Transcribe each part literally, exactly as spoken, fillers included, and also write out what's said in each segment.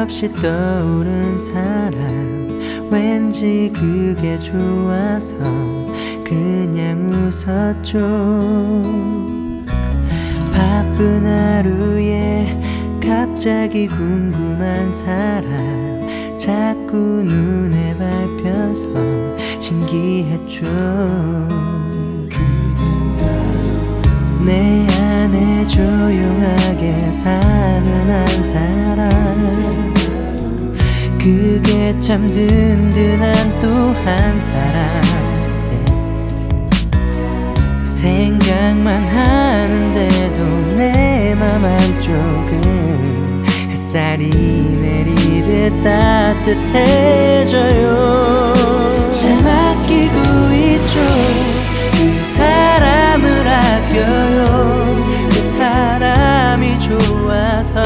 없이 떠오른 사람, 왠지 그게 좋아서 그냥 웃었죠. 바쁜 하루에 갑자기 궁금한 사람, 자꾸 눈에 밟혀서 신기했죠. 내 안에 조용하게 사는 한 사람, 그게 참 든든한 또 한 사람. 생각만 하는데도 내 맘 한쪽은 햇살이 내리듯 따뜻해져요. 참 아끼고 있죠. 그 사람을 아껴요. 그 사람이 좋아서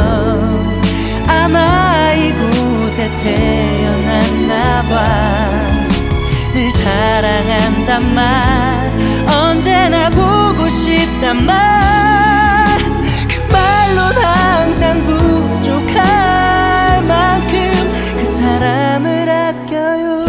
아마 이곳에 태어났나 봐. 늘 사랑한단 말, 언제나 보고 싶단 말, 그 말론 항상 부족할 만큼 그 사람을 아껴요.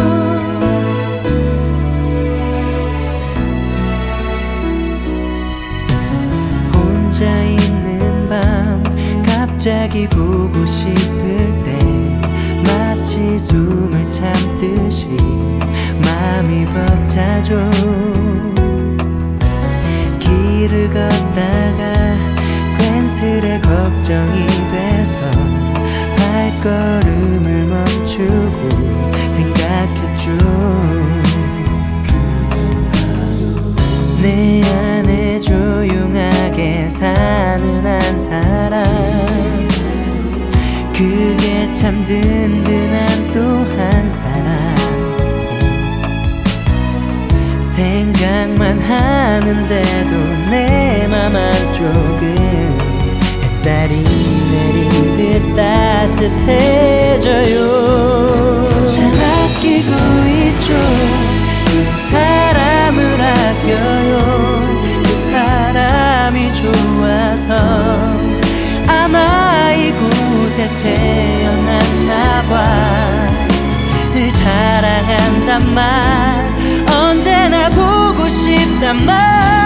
혼자 있는 밤 갑자기 보고 싶을 때 마치 숨을 참듯이 마음이 벅차죠. 길을 걷다가 괜스레 걱정이 돼서 발걸음을 멈추고 생각했죠. 내 안에 조용하게 사는 한 사람, 그게 참 든든한 또 한 사람. 생각만 하는데도 내 맘 한쪽은 햇살이 내리듯 따뜻해져요. 참 아끼고 있죠. 그 사람을 아껴요. 그 사람이 좋아서 아마 이곳에 태어났나 봐. 늘 사랑한단 말, 언제나 보고 싶단 말,